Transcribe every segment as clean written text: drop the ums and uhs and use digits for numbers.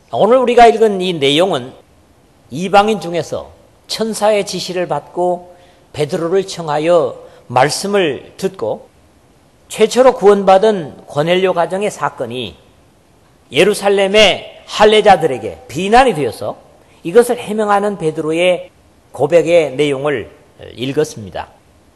오늘 우리가 읽은 이 내용은 이방인 중에서 천사의 지시를 받고 베드로를 청하여 말씀을 듣고 최초로 구원받은 고넬료 가정의 사건이 예루살렘의 할례자들에게 비난이 되어서 이것을 해명하는 베드로의 고백의 내용을 읽었습니다.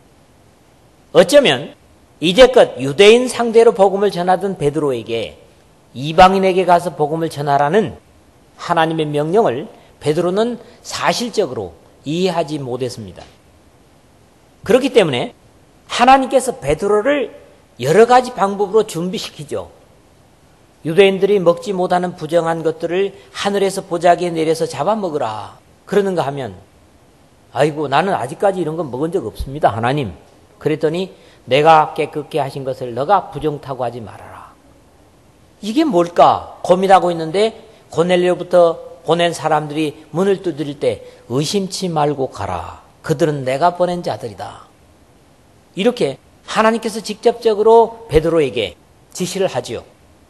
어쩌면 이제껏 유대인 상대로 복음을 전하던 베드로에게 이방인에게 가서 복음을 전하라는 하나님의 명령을 베드로는 사실적으로 이해하지 못했습니다. 그렇기 때문에 하나님께서 베드로를 여러 가지 방법으로 준비시키죠. 유대인들이 먹지 못하는 부정한 것들을 하늘에서 보자기에 내려서 잡아먹으라 그러는가 하면 아이고 나는 아직까지 이런 건 먹은 적 없습니다 하나님. 그랬더니 내가 깨끗게 하신 것을 너가 부정타고 하지 말아라. 이게 뭘까 고민하고 있는데 고넬료부터 보낸 사람들이 문을 두드릴 때 의심치 말고 가라. 그들은 내가 보낸 자들이다. 이렇게 하나님께서 직접적으로 베드로에게 지시를 하지요.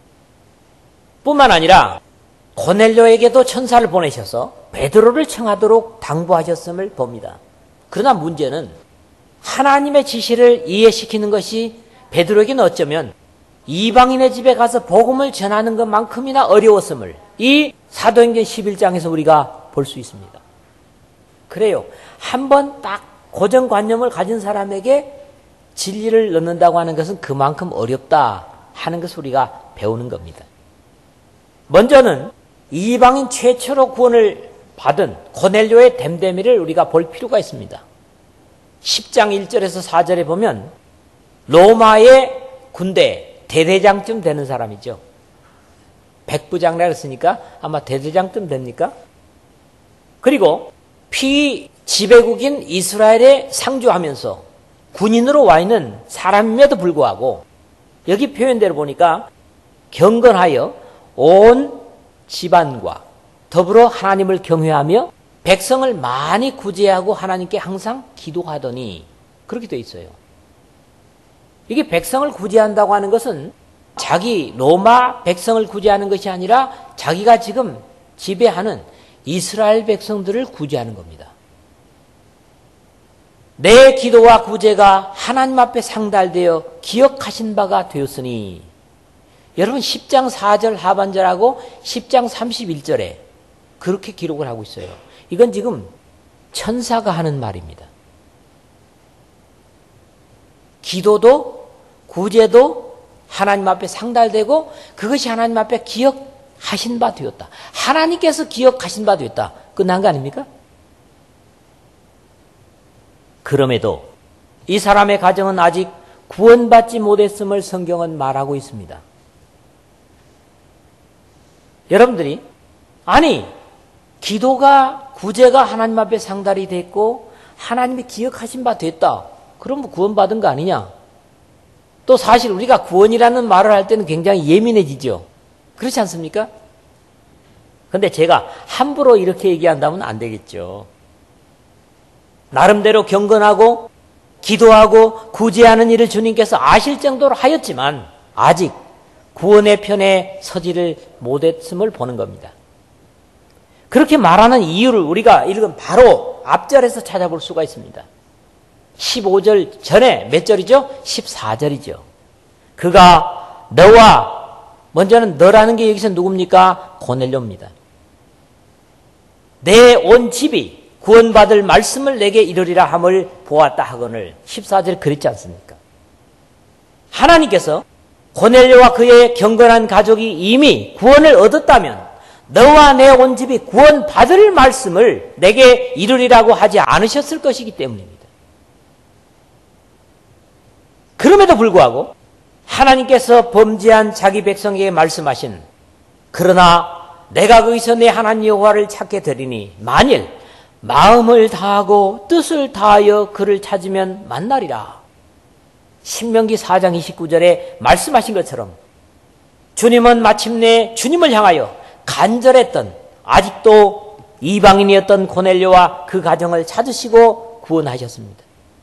뿐만 아니라 고넬료에게도 천사를 보내셔서 베드로를 청하도록 당부하셨음을 봅니다. 그러나 문제는 하나님의 지시를 이해시키는 것이 베드로에게는 어쩌면 이방인의 집에 가서 복음을 전하는 것만큼이나 어려웠음을 이 사도행전 11장에서 우리가 볼 수 있습니다. 그래요. 한번 딱 고정관념을 가진 사람에게 진리를 넣는다고 하는 것은 그만큼 어렵다 하는 것을 우리가 배우는 겁니다. 먼저는 이방인 최초로 구원을 받은 고넬료의 됨됨이를 우리가 볼 필요가 있습니다. 10장 1절에서 4절에 보면 로마의 군대 대대장쯤 되는 사람이죠. 백부장이라고 했으니까 아마 대대장쯤 됩니까? 그리고 피지배국인 이스라엘에 상주하면서 군인으로 와 있는 사람임에도 불구하고 여기 표현대로 보니까 경건하여 온 집안과 더불어 하나님을 경외하며 백성을 많이 구제하고 하나님께 항상 기도하더니 그렇게 돼 있어요. 이게 백성을 구제한다고 하는 것은 자기 로마 백성을 구제하는 것이 아니라 자기가 지금 지배하는 이스라엘 백성들을 구제하는 겁니다. 내 기도와 구제가 하나님 앞에 상달되어 기억하신 바가 되었으니 여러분 10장 4절 하반절하고 10장 31절에 그렇게 기록을 하고 있어요. 이건 지금 천사가 하는 말입니다. 기도도 구제도 하나님 앞에 상달되고 그것이 하나님 앞에 기억하신 바 되었다. 하나님께서 기억하신 바 되었다. 끝난 거 아닙니까? 그럼에도 이 사람의 가정은 아직 구원받지 못했음을 성경은 말하고 있습니다. 여러분들이 아니 기도가 구제가 하나님 앞에 상달이 됐고 하나님이 기억하신 바 됐다. 그럼 뭐 구원받은 거 아니냐? 또 사실 우리가 구원이라는 말을 할 때는 굉장히 예민해지죠. 그렇지 않습니까? 그런데 제가 함부로 이렇게 얘기한다면 안 되겠죠. 나름대로 경건하고 기도하고 구제하는 일을 주님께서 아실 정도로 하였지만 아직 구원의 편에 서지를 못했음을 보는 겁니다. 그렇게 말하는 이유를 우리가 읽은 바로 앞절에서 찾아볼 수가 있습니다. 15절 전에 몇 절이죠? 14절이죠. 그가 너와 먼저는 너라는 게 여기서 누굽니까? 고넬료입니다. 내 온 집이 구원받을 말씀을 내게 이르리라 함을 보았다 하거늘 14절 그랬지 않습니까? 하나님께서 고넬료와 그의 경건한 가족이 이미 구원을 얻었다면 너와 내 온 집이 구원받을 말씀을 내게 이루리라고 하지 않으셨을 것이기 때문입니다. 그럼에도 불구하고 하나님께서 범죄한 자기 백성에게 말씀하신 그러나 내가 거기서 내 하나님 여호와를 찾게 되리니 만일 마음을 다하고 뜻을 다하여 그를 찾으면 만나리라. 신명기 4장 29절에 말씀하신 것처럼 주님은 마침내 주님을 향하여 간절했던 아직도 이방인이었던 고넬료와 그 가정을 찾으시고 구원하셨습니다.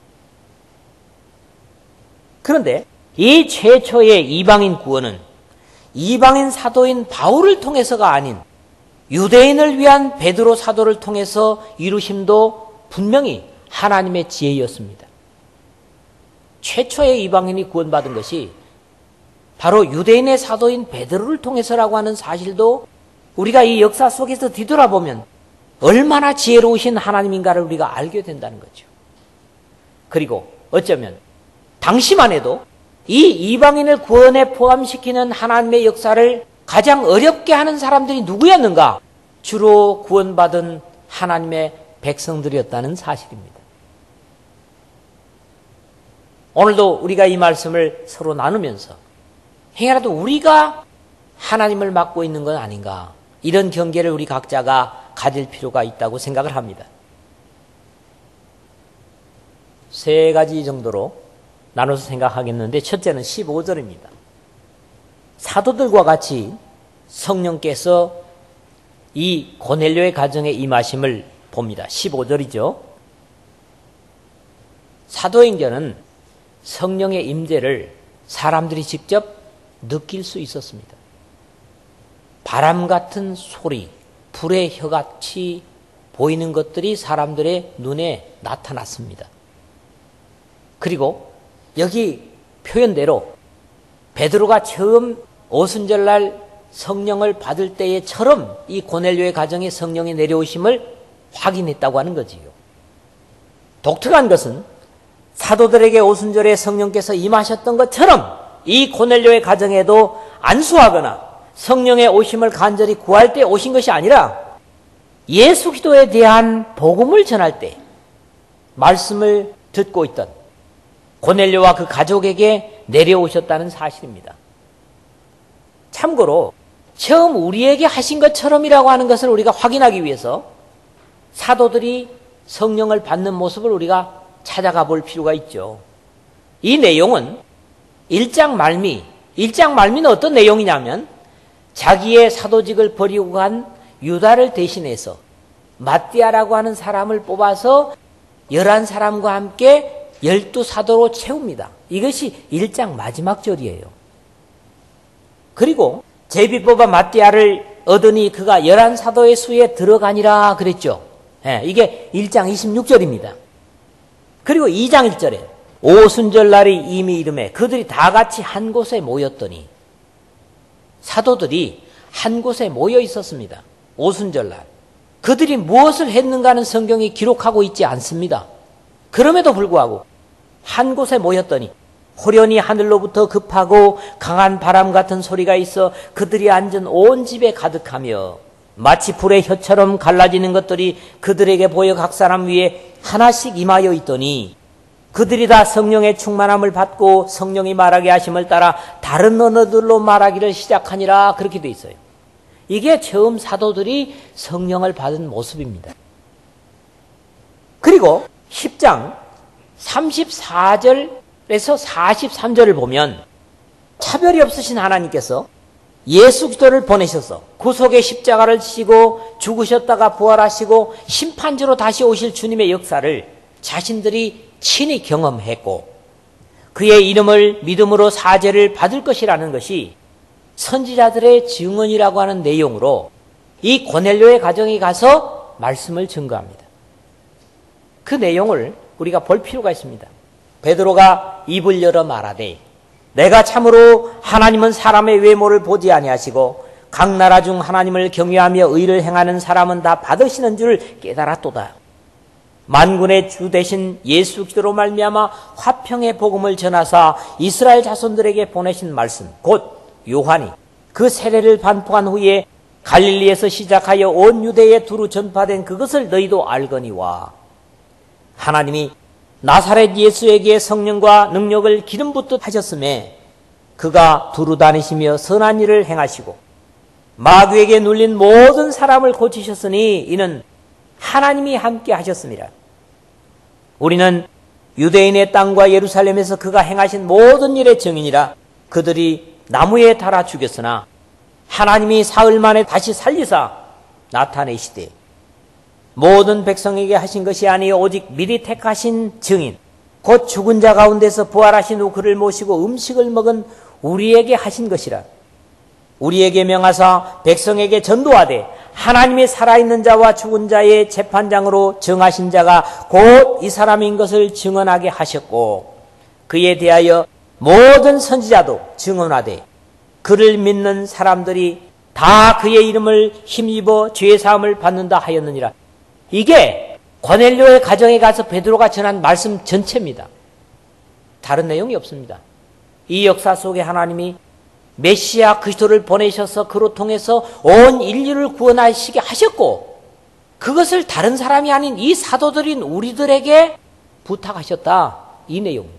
그런데 이 최초의 이방인 구원은 이방인 사도인 바울을 통해서가 아닌 유대인을 위한 베드로 사도를 통해서 이루심도 분명히 하나님의 지혜였습니다. 최초의 이방인이 구원받은 것이 바로 유대인의 사도인 베드로를 통해서라고 하는 사실도 우리가 이 역사 속에서 뒤돌아보면 얼마나 지혜로우신 하나님인가를 우리가 알게 된다는 거죠. 그리고 어쩌면 당시만 해도 이 이방인을 구원에 포함시키는 하나님의 역사를 가장 어렵게 하는 사람들이 누구였는가? 주로 구원받은 하나님의 백성들이었다는 사실입니다. 오늘도 우리가 이 말씀을 서로 나누면서 행여라도 우리가 하나님을 맡고 있는 건 아닌가, 이런 경계를 우리 각자가 가질 필요가 있다고 생각을 합니다. 세 가지 정도로 나눠서 생각하겠는데, 첫째는 15절입니다. 사도들과 같이 성령께서 이 고넬료의 가정에 임하심을 봅니다. 15절이죠. 사도행전은 성령의 임재를 사람들이 직접 느낄 수 있었습니다. 바람 같은 소리, 불의 혀같이 보이는 것들이 사람들의 눈에 나타났습니다. 그리고 여기 표현대로 베드로가 처음 오순절날 성령을 받을 때에처럼 이 고넬료의 가정에 성령이 내려오심을 확인했다고 하는 거지요. 독특한 것은 사도들에게 오순절에 성령께서 임하셨던 것처럼 이 고넬료의 가정에도 안수하거나 성령의 오심을 간절히 구할 때 오신 것이 아니라 예수 그리스도에 대한 복음을 전할 때 말씀을 듣고 있던 고넬료와 그 가족에게 내려오셨다는 사실입니다. 참고로 처음 우리에게 하신 것처럼이라고 하는 것을 우리가 확인하기 위해서 사도들이 성령을 받는 모습을 우리가 찾아가 볼 필요가 있죠. 이 내용은 1장 말미는 어떤 내용이냐면 자기의 사도직을 버리고 간 유다를 대신해서 마띠아라고 하는 사람을 뽑아서 11사람과 함께 12사도로 채웁니다. 이것이 1장 마지막 절이에요. 그리고 제비 뽑아 마띠아를 얻으니 그가 11사도의 수에 들어가니라 그랬죠. 이게 1장 26절입니다. 그리고 2장 1절에 오순절날이 이미 이름에 그들이 다 같이 한 곳에 모였더니, 사도들이 한 곳에 모여 있었습니다. 오순절날. 그들이 무엇을 했는가는 성경이 기록하고 있지 않습니다. 그럼에도 불구하고 한 곳에 모였더니 호련히 하늘로부터 급하고 강한 바람 같은 소리가 있어 그들이 앉은 온 집에 가득하며 마치 불의 혀처럼 갈라지는 것들이 그들에게 보여 각 사람 위에 하나씩 임하여 있더니 그들이 다 성령의 충만함을 받고 성령이 말하게 하심을 따라 다른 언어들로 말하기를 시작하니라, 그렇게 돼 있어요. 이게 처음 사도들이 성령을 받은 모습입니다. 그리고 10장 34절에서 43절을 보면 차별이 없으신 하나님께서 예수 그리스도를 보내셔서 구속의 십자가를 지시고 죽으셨다가 부활하시고 심판주로 다시 오실 주님의 역사를 자신들이 친히 경험했고 그의 이름을 믿음으로 사죄를 받을 것이라는 것이 선지자들의 증언이라고 하는 내용으로 이 고넬료의 가정에 가서 말씀을 증거합니다. 그 내용을 우리가 볼 필요가 있습니다. 베드로가 입을 열어 말하되 내가 참으로 하나님은 사람의 외모를 보지 아니하시고 각 나라 중 하나님을 경외하며 의를 행하는 사람은 다 받으시는 줄 깨달았도다. 만군의 주 되신 예수 그리스도로 말미암아 화평의 복음을 전하사 이스라엘 자손들에게 보내신 말씀 곧 요한이 그 세례를 반포한 후에 갈릴리에서 시작하여 온 유대에 두루 전파된 그것을 너희도 알거니와 하나님이 나사렛 예수에게 성령과 능력을 기름 붓듯 하셨음에 그가 두루 다니시며 선한 일을 행하시고 마귀에게 눌린 모든 사람을 고치셨으니 이는 하나님이 함께 하셨습니다. 우리는 유대인의 땅과 예루살렘에서 그가 행하신 모든 일의 증인이라. 그들이 나무에 달아 죽였으나 하나님이 사흘 만에 다시 살리사 나타내시되 모든 백성에게 하신 것이 아니요 오직 미리 택하신 증인 곧 죽은 자 가운데서 부활하신 후 그를 모시고 음식을 먹은 우리에게 하신 것이라. 우리에게 명하사 백성에게 전도하되 하나님의 살아있는 자와 죽은 자의 재판장으로 정하신 자가 곧 이 사람인 것을 증언하게 하셨고 그에 대하여 모든 선지자도 증언하되 그를 믿는 사람들이 다 그의 이름을 힘입어 죄사함을 받는다 하였느니라. 이게 고넬료의 가정에 가서 베드로가 전한 말씀 전체입니다. 다른 내용이 없습니다. 이 역사 속에 하나님이 메시아 그리스도를 보내셔서 그로 통해서 온 인류를 구원하시게 하셨고 그것을 다른 사람이 아닌 이 사도들인 우리들에게 부탁하셨다. 이 내용입니다.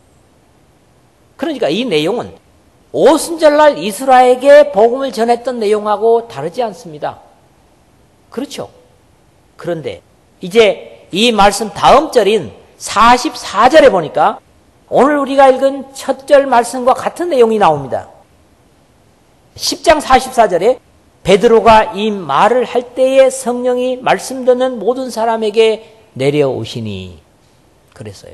그러니까 이 내용은 오순절날 이스라엘에게 복음을 전했던 내용하고 다르지 않습니다. 그렇죠? 그런데 이제 이 말씀 다음 절인 44절에 보니까 오늘 우리가 읽은 첫 절 말씀과 같은 내용이 나옵니다. 10장 44절에 베드로가 이 말을 할 때에 성령이 말씀 듣는 모든 사람에게 내려오시니 그랬어요.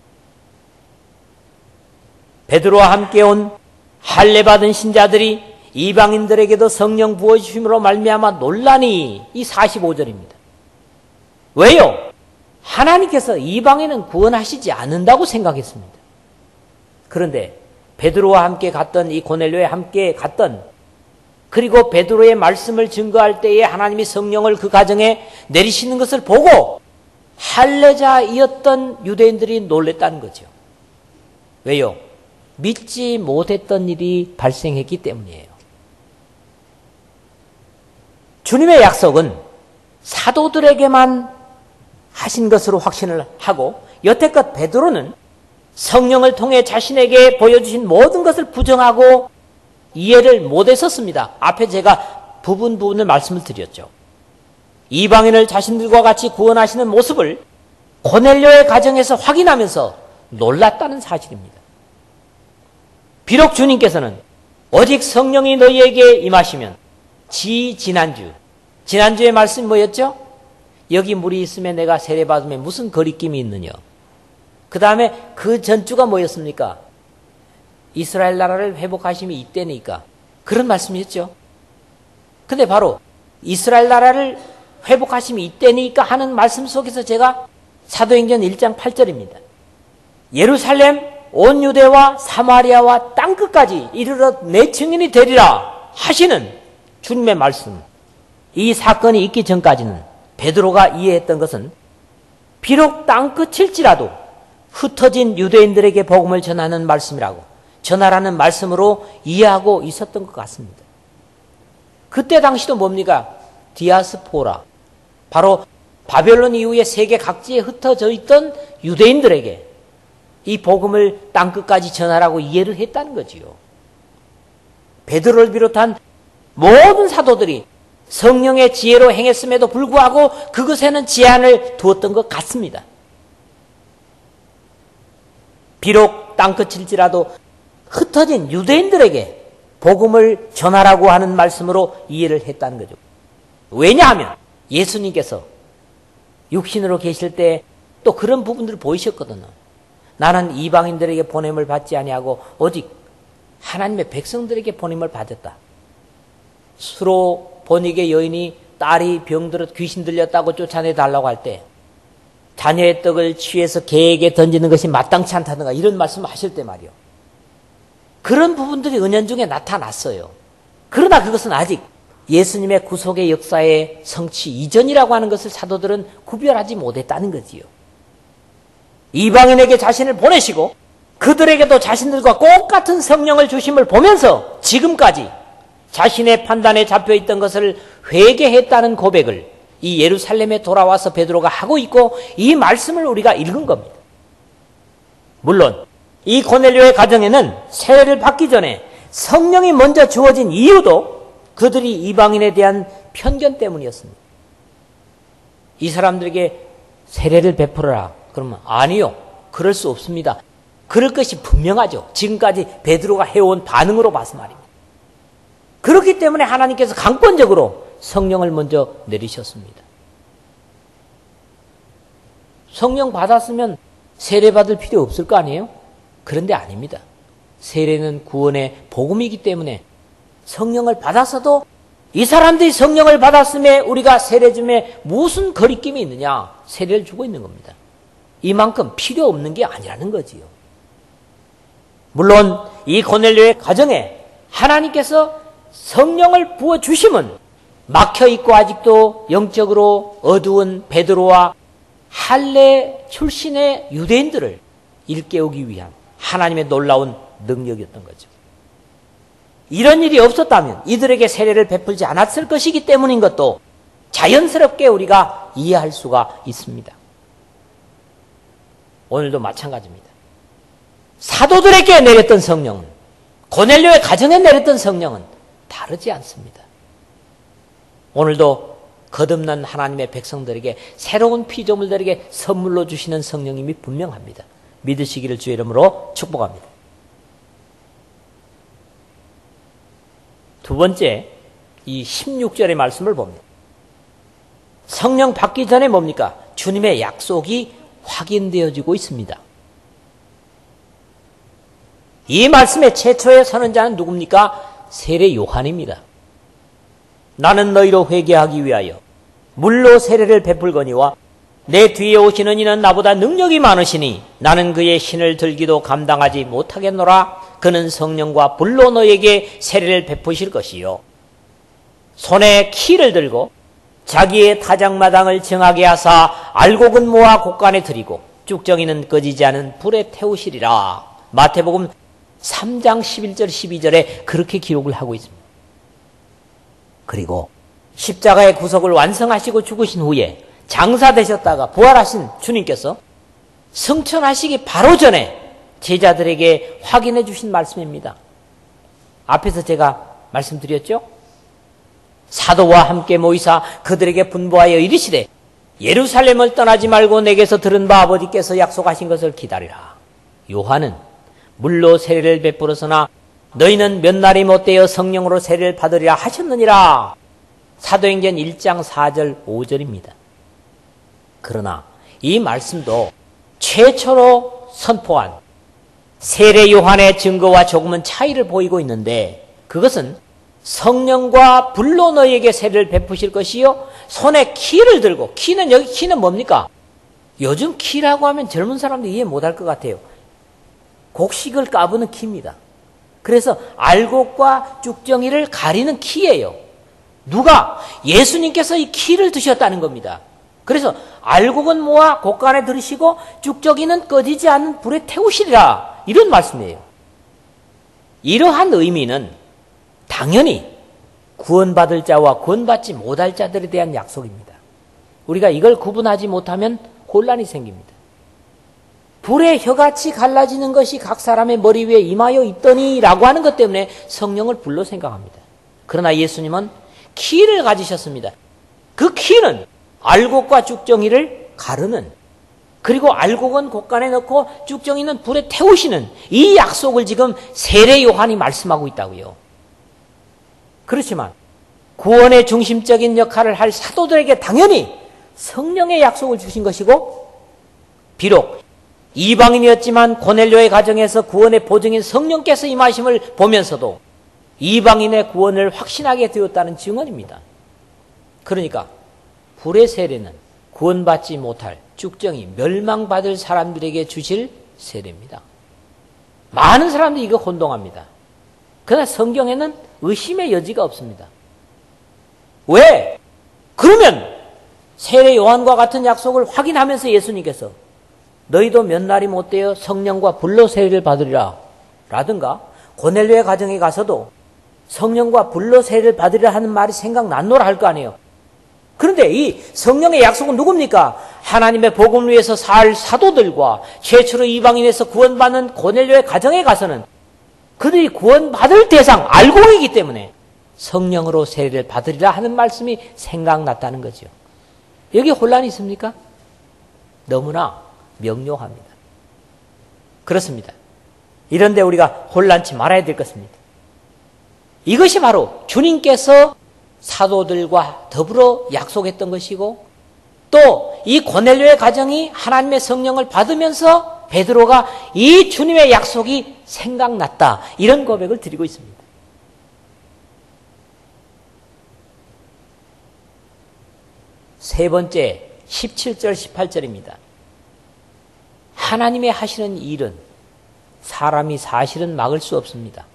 베드로와 함께 온 할례 받은 신자들이 이방인들에게도 성령 부어주심으로 말미암아 놀라니 이 45절입니다. 왜요? 하나님께서 이방인은 구원하시지 않는다고 생각했습니다. 그런데 베드로와 함께 갔던 이 고넬료에 함께 갔던 그리고 베드로의 말씀을 증거할 때에 하나님이 성령을 그 가정에 내리시는 것을 보고 할례자이었던 유대인들이 놀랬다는 거죠. 왜요? 믿지 못했던 일이 발생했기 때문이에요. 주님의 약속은 사도들에게만 하신 것으로 확신을 하고 여태껏 베드로는 성령을 통해 자신에게 보여주신 모든 것을 부정하고 이해를 못했었습니다. 앞에 제가 부분을 말씀을 드렸죠. 이방인을 자신들과 같이 구원하시는 모습을 고넬료의 가정에서 확인하면서 놀랐다는 사실입니다. 비록 주님께서는 오직 성령이 너희에게 임하시면 지난주의 말씀이 뭐였죠? 여기 물이 있으면 내가 세례받으면 무슨 거리낌이 있느냐. 그 다음에 그 전주가 뭐였습니까? 이스라엘 나라를 회복하심이 이때니까 그런 말씀이었죠. 근데 바로 이스라엘 나라를 회복하심이 이때니까 하는 말씀 속에서 제가 사도행전 1장 8절입니다. 예루살렘 온 유대와 사마리아와 땅끝까지 이르러 내 증인이 되리라 하시는 주님의 말씀. 이 사건이 있기 전까지는 베드로가 이해했던 것은 비록 땅끝일지라도 흩어진 유대인들에게 복음을 전하는 말씀이라고 전하라는 말씀으로 이해하고 있었던 것 같습니다. 그때 당시도 뭡니까? 디아스포라. 바로 바벨론 이후에 세계 각지에 흩어져 있던 유대인들에게 이 복음을 땅끝까지 전하라고 이해를 했다는 거지요. 베드로를 비롯한 모든 사도들이 성령의 지혜로 행했음에도 불구하고 그것에는 제한을 두었던 것 같습니다. 비록 땅끝일지라도 흩어진 유대인들에게 복음을 전하라고 하는 말씀으로 이해를 했다는 거죠. 왜냐하면 예수님께서 육신으로 계실 때 또 그런 부분들을 보이셨거든요. 나는 이방인들에게 보냄을 받지 아니하고 오직 하나님의 백성들에게 보냄을 받았다. 수로 보닉의 여인이 딸이 병들어 귀신 들렸다고 쫓아내달라고 할 때 자녀의 떡을 취해서 개에게 던지는 것이 마땅치 않다든가 이런 말씀을 하실 때 말이요. 그런 부분들이 은연중에 나타났어요. 그러나 그것은 아직 예수님의 구속의 역사의 성취 이전이라고 하는 것을 사도들은 구별하지 못했다는 거지요. 이방인에게 자신을 보내시고 그들에게도 자신들과 똑같은 성령을 주심을 보면서 지금까지 자신의 판단에 잡혀있던 것을 회개했다는 고백을 이 예루살렘에 돌아와서 베드로가 하고 있고 이 말씀을 우리가 읽은 겁니다. 물론 이 고넬료의 가정에는 세례를 받기 전에 성령이 먼저 주어진 이유도 그들이 이방인에 대한 편견 때문이었습니다. 이 사람들에게 세례를 베풀어라. 그러면 아니요. 그럴 수 없습니다. 그럴 것이 분명하죠. 지금까지 베드로가 해온 반응으로 봐서 말입니다. 그렇기 때문에 하나님께서 강권적으로 성령을 먼저 내리셨습니다. 성령 받았으면 세례 받을 필요 없을 거 아니에요? 그런데 아닙니다. 세례는 구원의 복음이기 때문에 성령을 받아서도 이 사람들이 성령을 받았음에 우리가 세례줌에 무슨 거리낌이 있느냐? 세례를 주고 있는 겁니다. 이만큼 필요 없는 게 아니라는 거지요. 물론 이 고넬료의 가정에 하나님께서 성령을 부어주심은 막혀있고 아직도 영적으로 어두운 베드로와 할례 출신의 유대인들을 일깨우기 위한 하나님의 놀라운 능력이었던 거죠. 이런 일이 없었다면 이들에게 세례를 베풀지 않았을 것이기 때문인 것도 자연스럽게 우리가 이해할 수가 있습니다. 오늘도 마찬가지입니다. 사도들에게 내렸던 성령은, 고넬료의 가정에 내렸던 성령은 다르지 않습니다. 오늘도 거듭난 하나님의 백성들에게 새로운 피조물들에게 선물로 주시는 성령님이 분명합니다. 믿으시기를 주의 이름으로 축복합니다. 두 번째, 이 16절의 말씀을 봅니다. 성령 받기 전에 뭡니까? 주님의 약속이 확인되어지고 있습니다. 이 말씀의 최초의 선언자는 누굽니까? 세례 요한입니다. 나는 너희로 회개하기 위하여 물로 세례를 베풀거니와 내 뒤에 오시는 이는 나보다 능력이 많으시니 나는 그의 신을 들기도 감당하지 못하겠노라. 그는 성령과 불로 너에게 세례를 베푸실 것이요 손에 키를 들고 자기의 타작마당을 정하게 하사 알곡은 모아 곳간에 들이고 쭉정이는 꺼지지 않은 불에 태우시리라. 마태복음 3장 11절 12절에 그렇게 기록을 하고 있습니다. 그리고 십자가의 구속을 완성하시고 죽으신 후에 장사되셨다가 부활하신 주님께서 승천하시기 바로 전에 제자들에게 확인해 주신 말씀입니다. 앞에서 제가 말씀드렸죠? 사도와 함께 모이사 그들에게 분부하여 이르시되 예루살렘을 떠나지 말고 내게서 들은 바 아버지께서 약속하신 것을 기다리라. 요한은 물로 세례를 베풀었으나 너희는 몇 날이 못되어 성령으로 세례를 받으리라 하셨느니라. 사도행전 1장 4절 5절입니다. 그러나 이 말씀도 최초로 선포한 세례 요한의 증거와 조금은 차이를 보이고 있는데, 그것은 성령과 불로 너희에게 세례를 베푸실 것이요 손에 키를 들고, 키는 여기 키는 뭡니까? 요즘 키라고 하면 젊은 사람들이 이해 못할 것 같아요. 곡식을 까부는 키입니다. 그래서 알곡과 쭉정이를 가리는 키예요. 누가? 예수님께서 이 키를 드셨다는 겁니다. 그래서 알곡은 모아 곳간에 들으시고 쭉정이는 꺼지지 않는 불에 태우시리라, 이런 말씀이에요. 이러한 의미는 당연히 구원받을 자와 구원받지 못할 자들에 대한 약속입니다. 우리가 이걸 구분하지 못하면 혼란이 생깁니다. 불에 혀같이 갈라지는 것이 각 사람의 머리 위에 임하여 있더니 라고 하는 것 때문에 성령을 불로 생각합니다. 그러나 예수님은 키를 가지셨습니다. 그 키는 알곡과 쭉정이를 가르는, 그리고 알곡은 곳간에 넣고 쭉정이는 불에 태우시는 이 약속을 지금 세례 요한이 말씀하고 있다고요. 그렇지만 구원의 중심적인 역할을 할 사도들에게 당연히 성령의 약속을 주신 것이고, 비록 이방인이었지만 고넬료의 가정에서 구원의 보증인 성령께서 임하심을 보면서도 이방인의 구원을 확신하게 되었다는 증언입니다. 그러니까 불의 세례는 구원받지 못할 쭉정이 멸망받을 사람들에게 주실 세례입니다. 많은 사람들이 이거 혼동합니다. 그러나 성경에는 의심의 여지가 없습니다. 왜? 그러면 세례 요한과 같은 약속을 확인하면서 예수님께서 너희도 몇 날이 못되어 성령과 불로 세례를 받으리라 라든가, 고넬료의 가정에 가서도 성령과 불로 세례를 받으리라 하는 말이 생각났노라 할 거 아니에요. 그런데 이 성령의 약속은 누굽니까? 하나님의 복음을 위해서 살 사도들과 최초로 이방인에서 구원받는 고넬료의 가정에 가서는 그들이 구원받을 대상 알곡이기 때문에 성령으로 세례를 받으리라 하는 말씀이 생각났다는 거죠. 여기 혼란이 있습니까? 너무나 명료합니다. 그렇습니다. 이런데 우리가 혼란치 말아야 될 것입니다. 이것이 바로 주님께서 사도들과 더불어 약속했던 것이고, 또 이 고넬료의 가정이 하나님의 성령을 받으면서 베드로가 이 주님의 약속이 생각났다, 이런 고백을 드리고 있습니다. 세 번째 17절 18절입니다. 하나님의 하시는 일은 사람이 사실은 막을 수 없습니다.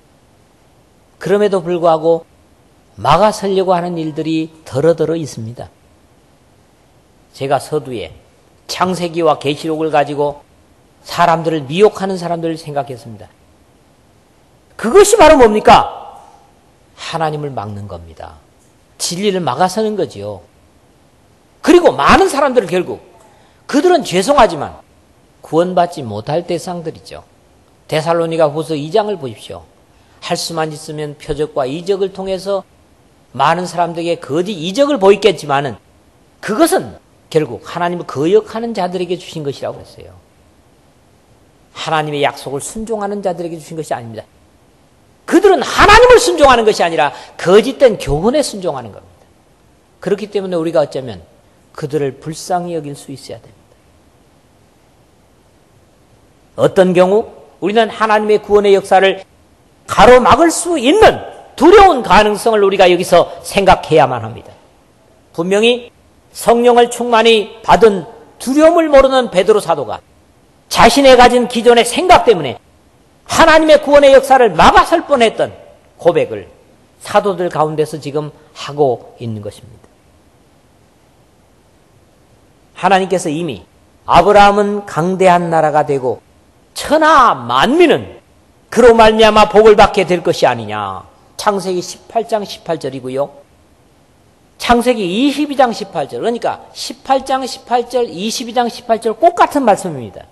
그럼에도 불구하고 막아서려고 하는 일들이 더러더러 있습니다. 제가 서두에 창세기와 계시록을 가지고 사람들을 미혹하는 사람들을 생각했습니다. 그것이 바로 뭡니까? 하나님을 막는 겁니다. 진리를 막아서는 거지요. 그리고 많은 사람들을 결국 그들은 죄송하지만 구원받지 못할 대상들이죠. 데살로니가 후서 2장을 보십시오. 할 수만 있으면 표적과 이적을 통해서 많은 사람들에게 거짓 이적을 보이겠지만은 그것은 결국 하나님을 거역하는 자들에게 주신 것이라고 했어요. 하나님의 약속을 순종하는 자들에게 주신 것이 아닙니다. 그들은 하나님을 순종하는 것이 아니라 거짓된 교훈에 순종하는 겁니다. 그렇기 때문에 우리가 어쩌면 그들을 불쌍히 여길 수 있어야 됩니다. 어떤 경우 우리는 하나님의 구원의 역사를 가로막을 수 있는 두려운 가능성을 우리가 여기서 생각해야만 합니다. 분명히 성령을 충만히 받은 두려움을 모르는 베드로 사도가 자신의 가진 기존의 생각 때문에 하나님의 구원의 역사를 막아설 뻔했던 고백을 사도들 가운데서 지금 하고 있는 것입니다. 하나님께서 이미 아브라함은 강대한 나라가 되고 천하 만민은 그로 말미암아 복을 받게 될 것이 아니냐. 창세기 18장 18절이고요. 창세기 22장 18절. 그러니까 18장 18절, 22장 18절 꼭 같은 말씀입니다.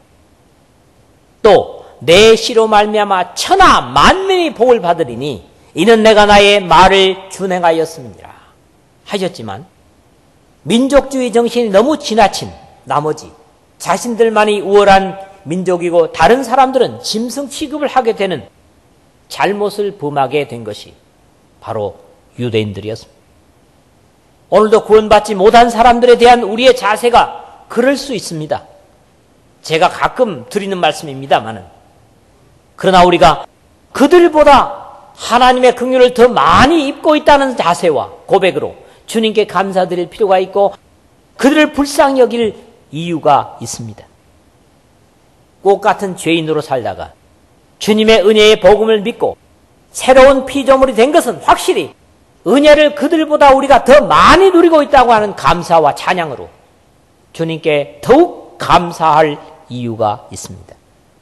또 내 씨로 말미암아 천하 만민이 복을 받으리니 이는 내가 나의 말을 준행하였습니다 하셨지만 민족주의 정신이 너무 지나친 나머지 자신들만이 우월한 민족이고 다른 사람들은 짐승 취급을 하게 되는 잘못을 범하게 된 것이 바로 유대인들이었습니다. 오늘도 구원받지 못한 사람들에 대한 우리의 자세가 그럴 수 있습니다. 제가 가끔 드리는 말씀입니다만은 그러나 우리가 그들보다 하나님의 긍휼을 더 많이 입고 있다는 자세와 고백으로 주님께 감사드릴 필요가 있고 그들을 불쌍히 여길 이유가 있습니다. 꽃 같은 죄인으로 살다가 주님의 은혜의 복음을 믿고 새로운 피조물이 된 것은 확실히 은혜를 그들보다 우리가 더 많이 누리고 있다고 하는 감사와 찬양으로 주님께 더욱 감사할 이유가 있습니다.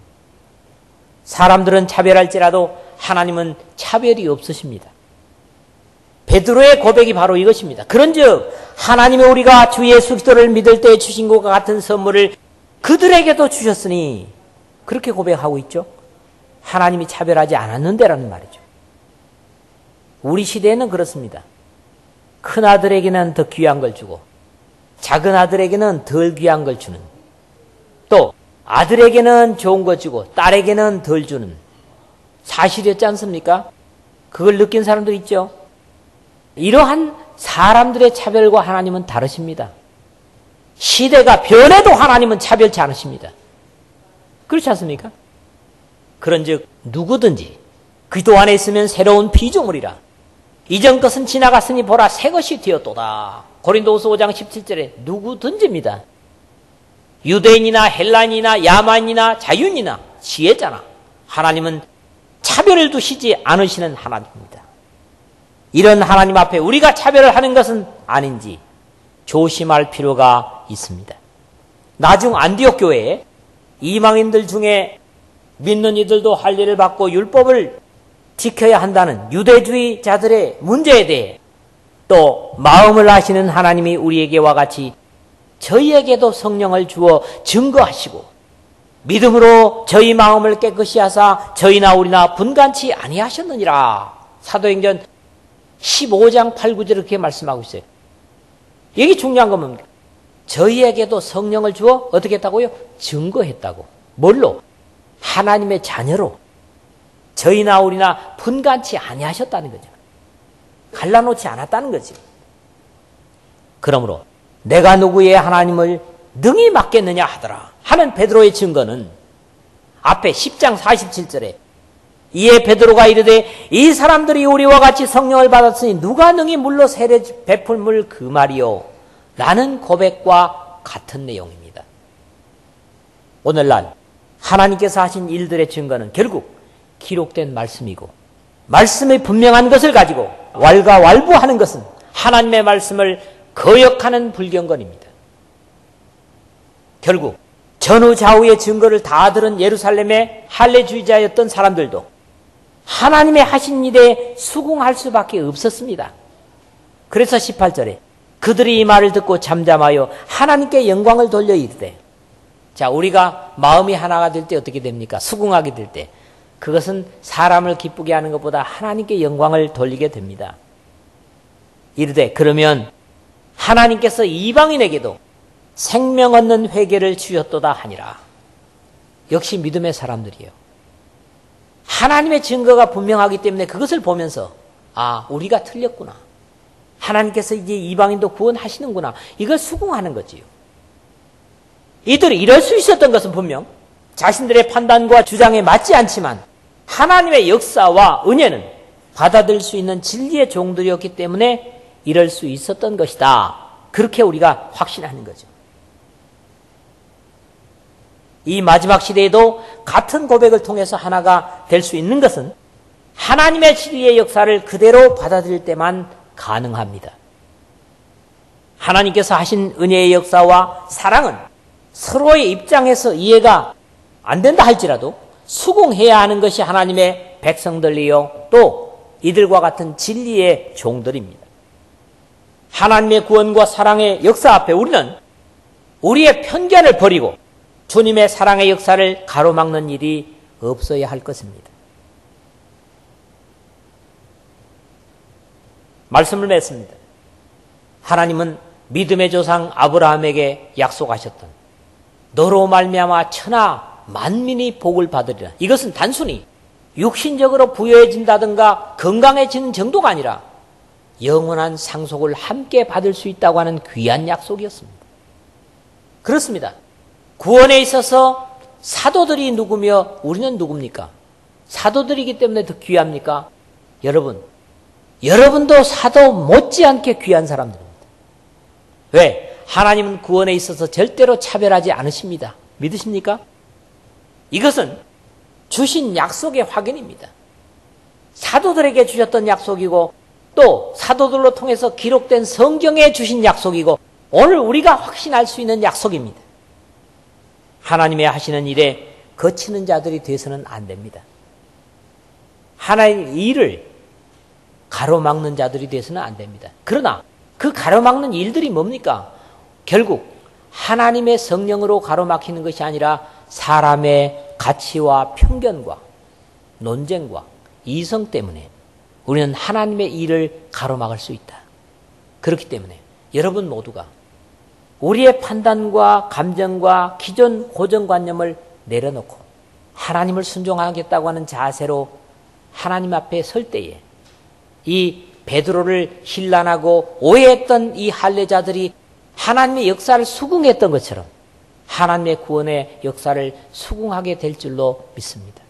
사람들은 차별할지라도 하나님은 차별이 없으십니다. 베드로의 고백이 바로 이것입니다. 그런즉 하나님의 우리가 주 예수 그리스도를 믿을 때 주신 것과 같은 선물을 그들에게도 주셨으니 그렇게 고백하고 있죠. 하나님이 차별하지 않았는데라는 말이죠. 우리 시대에는 그렇습니다. 큰 아들에게는 더 귀한 걸 주고 작은 아들에게는 덜 귀한 걸 주는, 또 아들에게는 좋은 거 주고 딸에게는 덜 주는 사실이었지 않습니까? 그걸 느낀 사람도 있죠. 이러한 사람들의 차별과 하나님은 다르십니다. 시대가 변해도 하나님은 차별치 않으십니다. 그렇지 않습니까? 그런즉 누구든지 그리스도 안에 있으면 새로운 피조물이라 이전 것은 지나갔으니 보라 새 것이 되었도다. 고린도후서 5장 17절에 누구든지입니다. 유대인이나 헬라인이나 야만이나 자유인이나 지혜자나 하나님은 차별을 두시지 않으시는 하나님입니다. 이런 하나님 앞에 우리가 차별을 하는 것은 아닌지 조심할 필요가 있습니다. 나중 안디옥 교회에 이방인들 중에 믿는 이들도 할례를 받고 율법을 지켜야 한다는 유대주의자들의 문제에 대해 또 마음을 아시는 하나님이 우리에게와 같이 저희에게도 성령을 주어 증거하시고 믿음으로 저희 마음을 깨끗이 하사 저희나 우리나 분간치 아니하셨느니라. 사도행전 15장 8, 9절 이렇게 말씀하고 있어요. 여기 중요한 건 뭡니까? 저희에게도 성령을 주어 어떻게 했다고요? 증거했다고. 뭘로? 하나님의 자녀로 저희나 우리나 분간치 아니하셨다는 거죠. 갈라놓지 않았다는 거지. 그러므로 내가 누구의 하나님을 능히 맡겠느냐 하더라 하는 베드로의 증거는 앞에 10장 47절에 이에 베드로가 이르되 이 사람들이 우리와 같이 성령을 받았으니 누가 능히 물로 세례 베풀 물 그 말이요 라는 고백과 같은 내용입니다. 오늘날 하나님께서 하신 일들의 증거는 결국 기록된 말씀이고, 말씀의 분명한 것을 가지고 왈가왈부하는 것은 하나님의 말씀을 거역하는 불경건입니다. 결국 전후좌우의 증거를 다 들은 예루살렘의 할례주의자였던 사람들도 하나님의 하신 일에 수긍할 수밖에 없었습니다. 그래서 18절에 그들이 이 말을 듣고 잠잠하여 하나님께 영광을 돌려 이르되, 자, 우리가 마음이 하나가 될 때 어떻게 됩니까? 수긍하게 될 때 그것은 사람을 기쁘게 하는 것보다 하나님께 영광을 돌리게 됩니다. 이르되 그러면 하나님께서 이방인에게도 생명 얻는 회개를 주셨도다 하니라. 역시 믿음의 사람들이에요. 하나님의 증거가 분명하기 때문에 그것을 보면서 아, 우리가 틀렸구나. 하나님께서 이제 이방인도 구원하시는구나. 이걸 수긍하는 거지요. 이들이 이럴 수 있었던 것은 분명 자신들의 판단과 주장에 맞지 않지만 하나님의 역사와 은혜는 받아들일 수 있는 진리의 종들이었기 때문에 이럴 수 있었던 것이다. 그렇게 우리가 확신하는 거죠. 이 마지막 시대에도 같은 고백을 통해서 하나가 될 수 있는 것은 하나님의 진리의 역사를 그대로 받아들일 때만 가능합니다. 하나님께서 하신 은혜의 역사와 사랑은 서로의 입장에서 이해가 안 된다 할지라도 수긍해야 하는 것이 하나님의 백성들이요, 또 이들과 같은 진리의 종들입니다. 하나님의 구원과 사랑의 역사 앞에 우리는 우리의 편견을 버리고 주님의 사랑의 역사를 가로막는 일이 없어야 할 것입니다. 말씀을 맺습니다. 하나님은 믿음의 조상 아브라함에게 약속하셨던 너로 말미암아 천하 만민이 복을 받으리라. 이것은 단순히 육신적으로 부여해진다든가 건강해지는 정도가 아니라 영원한 상속을 함께 받을 수 있다고 하는 귀한 약속이었습니다. 그렇습니다. 구원에 있어서 사도들이 누구며 우리는 누굽니까? 사도들이기 때문에 더 귀합니까? 여러분도 사도 못지않게 귀한 사람들입니다. 왜? 하나님은 구원에 있어서 절대로 차별하지 않으십니다. 믿으십니까? 이것은 주신 약속의 확인입니다. 사도들에게 주셨던 약속이고 또 사도들로 통해서 기록된 성경에 주신 약속이고 오늘 우리가 확신할 수 있는 약속입니다. 하나님의 하시는 일에 거치는 자들이 돼서는 안 됩니다. 하나님의 일을 가로막는 자들이 돼서는 안 됩니다. 그러나 그 가로막는 일들이 뭡니까? 결국 하나님의 성령으로 가로막히는 것이 아니라 사람의 가치와 편견과 논쟁과 이성 때문에 우리는 하나님의 일을 가로막을 수 있다. 그렇기 때문에 여러분 모두가 우리의 판단과 감정과 기존 고정관념을 내려놓고 하나님을 순종하겠다고 하는 자세로 하나님 앞에 설 때에 이 베드로를 힐난하고 오해했던 이 할례자들이 하나님의 역사를 수긍했던 것처럼 하나님의 구원의 역사를 수긍하게 될 줄로 믿습니다.